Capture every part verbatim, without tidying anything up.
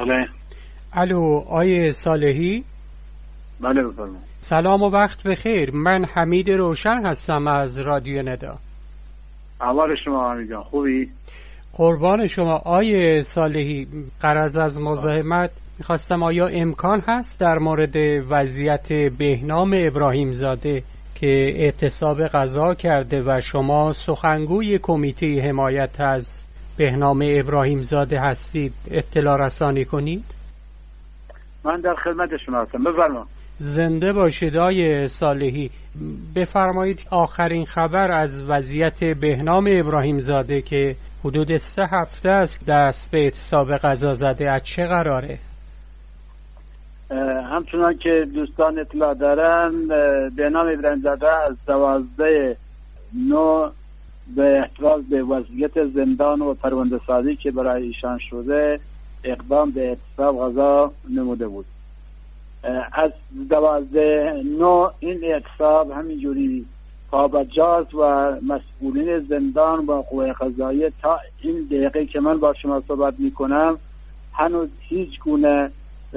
بله. الو آیه صالحی؟ بله بفرمایید. سلام و وقت بخیر. من حمید روشن هستم از رادیو ندا. احوال شما حمید جان خوبی؟ قربان شما. آیه صالحی، غرض از مزاحمت میخواستم آیا امکان هست در مورد وضعیت بهنام ابراهیم زاده که اعتصاب غذا کرده و شما سخنگوی کمیته حمایت از بهنام ابراهیم زاده هستید اطلاع رسانی کنید؟ من در خدمت شما هستم، بفرمایید. زنده باشید آیه صالحی. بفرمایید آخرین خبر از وضعیت بهنام ابراهیم زاده که حدود سه هفته است دست به اعتصاب غذا زده از چه قراره؟ همچنان که دوستان اطلاع دارن، بهنام ابراهیم زاده از دوازده نو به احتراز به وضعیت زندان و پرونده سازی که برای ایشان شده اقدام به اعتصاب غذا نموده بود. از دوازده نو این اعتصاب همینجوری پابرجاست و مسئولین زندان و قوه قضاییه تا این دقیقه که من با شما صحبت میکنم هنوز هیچ گونه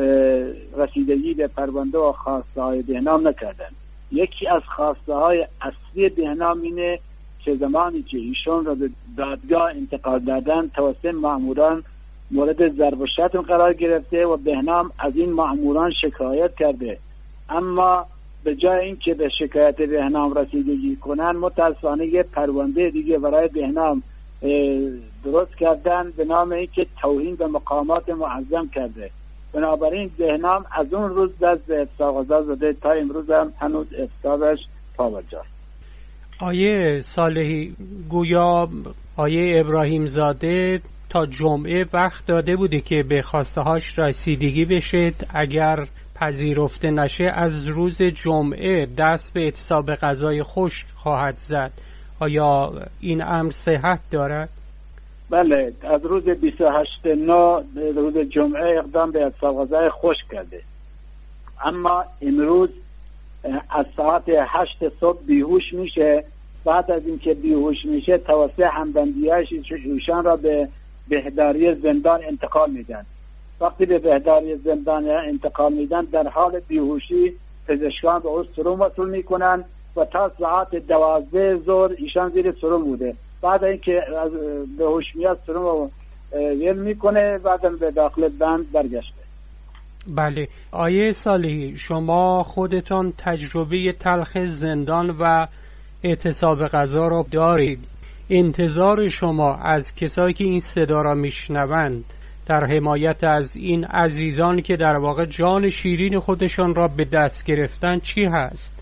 رسیدگی به پرونده و خواسته های بهنام نکردن. یکی از خواسته های اصلی بهنام اینه که زمانی که ایشون را به دادگاه انتقال دادن توسط ماموران مورد ضرب و شتم قرار گرفته و بهنام از این ماموران شکایت کرده، اما به جای اینکه به شکایت بهنام رسیدگی کنن متاسفانه یه پرونده دیگه برای بهنام درست کردن به نام اینکه توهین به مقامات معظم کرده. بنابراین بهنام از اون روز دست به اعتصاب غذا زده تا امروز هم هنوز اعتصابش پابرجاست. آیه صالحی، گویا آیه ابراهیم زاده تا جمعه وقت داده بوده که به خواسته هاش رسیدگی بشه، اگر پذیرفته نشه از روز جمعه دست به اعتصاب غذای خشک خواهد زد. آیا این امر صحت دارد؟ بله، از روز بیست و هشت نو روز جمعه اقدام به اعتصاب غذای خشک کرده، اما امروز از ساعت هشت صبح بیهوش میشه. بعد از اینکه بیهوش میشه توسط همبندیاش ایشان را به بهداری زندان انتقال میدن. وقتی به بهداری زندان انتقال میدن در حال بیهوشی پزشکان به او سرم وصول میکنن و تا ساعت دوازده ظهر ایشان زیر سرم بوده. بعد اینکه از بیهوش میاد سرم رو ول میکنه، بعدم به داخل بند برگشته. بله. آیه صالحی، شما خودتان تجربه تلخ زندان و اعتصاب غذا را دارید. انتظار شما از کسایی که این صدا را میشنوند در حمایت از این عزیزان که در واقع جان شیرین خودشان را به دست گرفتن چی هست؟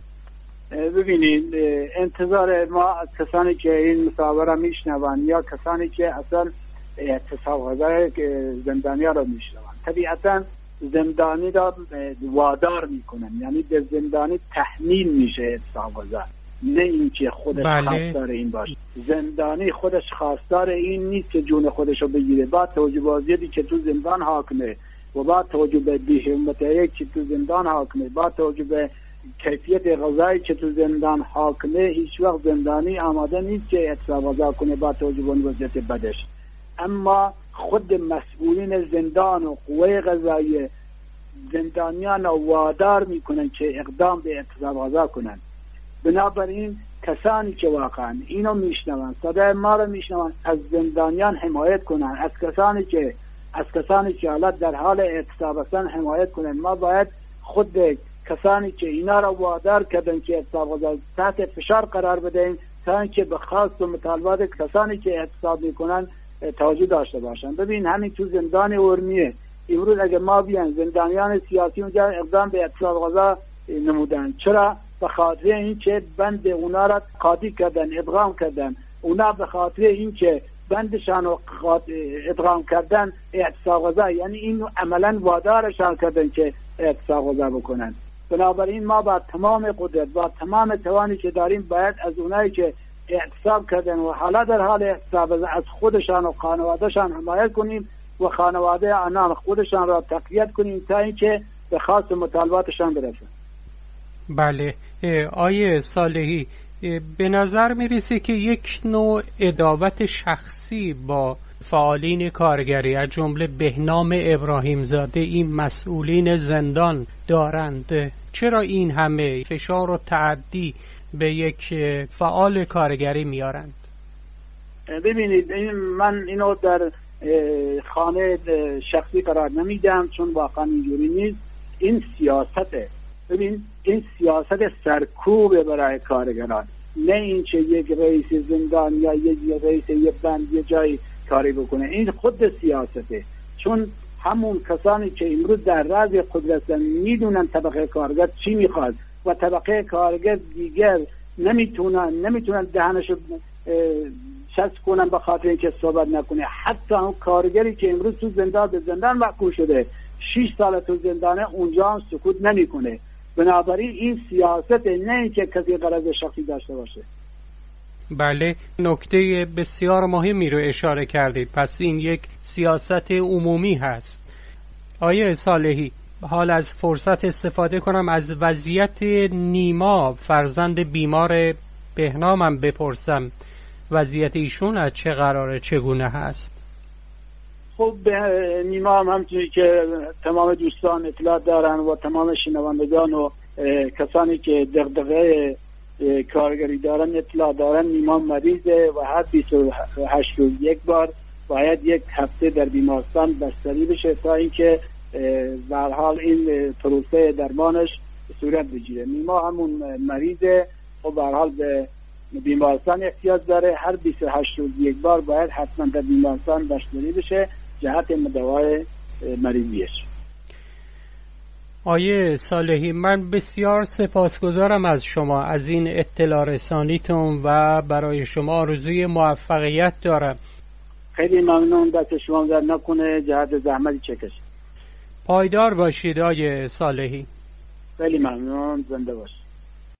ببینید، انتظار ما از کسانی که این مصاحبه را میشنوند یا کسانی که اصلا اعتصاب غذای زندانیا را میشنوند طبیعتا زندانی را وادار میکنن، یعنی به زندانی تحمیل میشه اعتصاب غذا، نه اینکه خودش بله. خواستار این باشه. زندانی خودش خواستار این نیست که جون خودش رو بگیره. با توجه به وضعیتی که تو زندان حاکمه و با توجه به بی‌همتی که تو زندان حاکمه، با توجه به کیفیت غذایی که تو زندان حاکمه، هیچ وقت زندانی آماده نیست که اعتصاب غذا کنه با توجه به وضعیت بدش. اما خود مسئولین زندان و قوه قضاییه زندانیان را وادار میکنن که اقدام به اعتصاب غذا کنن. بنابراین کسانی که واقعا اینو میشنون، صدای ما رو میشنون، از زندانیان حمایت کنن، از کسانی که از کسانی که حالا در حال اعتصاب هستن حمایت کنن. ما باید خود کسانی که اینا را وادار کردن که اعتصاب غذا تحت فشار قرار بدهیم تا اینکه به خواست و مطالبات کسانی که اعتصاب میکنن توجه داشته باشن. ببین همین تو زندان ارمیه امروز اگه ما بیان زندانیان سیاسی اونجا اقدام به اعتصاب غذا نمودن، چرا؟ به خاطر اینکه بند اونا را قاطی کردن، ادغام کردن. اونا به خاطر اینکه بندشان رو ادغام کردن اعتصاب غذا، یعنی این عملا وادارشان کردن که اعتصاب غذا بکنن. بنابراین ما با تمام قدرت، با تمام توانی که داریم، باید از اونایی که اعتصاب کردن و حالا در حال اعتصاب از خودشان و خانوادهشان حمایت کنیم و خانواده آنان خودشان را تقویت کنیم تا اینکه به خواست مطالباتشان برسن. بله. آیه صالحی، به نظر میرسه که یک نوع عداوت شخصی با فعالین کارگری از جمله بهنام ابراهیم زاده این مسئولین زندان دارند. چرا این همه فشار و تعدی به یک فعال کارگری میارند؟ ببینید این من اینو در خانه شخصی قرار نمیدم، چون واقعا اینجوری نیست. این سیاسته. ببین این سیاست سرکوب برای کارگران، نه اینکه یک رئیس زندان یا یک رئیس یک بند یه جای کاری بکنه. این خود سیاسته، چون همون کسانی که امروز در راز قدرت میدونن طبقه کارگر چی میخواد و طبقه کارگر دیگر نمیتونن نمیتونن دهنشو شست کنن به خاطر اینکه صحبت نکنه. حتی اون کارگری که امروز تو زندان به زندان محکوم شده، شش سال تو زندانه، اونجا هم سکوت نمیکنه. بنابراین این سیاست، نه اینکه کسی غرض شخصی داشته باشه. بله، نکته بسیار مهمی رو اشاره کردید. پس این یک سیاست عمومی هست. آیه صالحی، حال از فرصت استفاده کنم از وضعیت نیما فرزند بیمار بهنامم بپرسم. وضعیت ایشون از چه قراره، چگونه هست؟ خب نیما هم همچنین که تمام دوستان اطلاع دارن و تمام شنوندگان و کسانی که دغدغه کارگری دارن اطلاع دارن، نیما مریضه و هر بیست و هشت روز یک بار باید یک هفته در بیمارستان بستری بشه تا اینکه به هر حال این پروسه درمانش صورت بگیره. نیما همون مریضه و به هر حال به بیمارستان احتیاج داره. هر بیست و هشت روز یک بار باید حتما در بیمارستان بستری بشه جهت مداوای مریضیش. آیه صالحی، من بسیار سپاسگزارم از شما از این اطلاع رسانیتون و برای شما آرزوی موفقیت دارم. خیلی ممنون، دست شما در نکنه، جهت زحمتی چکشید. پایدار باشید آیه صالحی. خیلی ممنون، زنده باشید.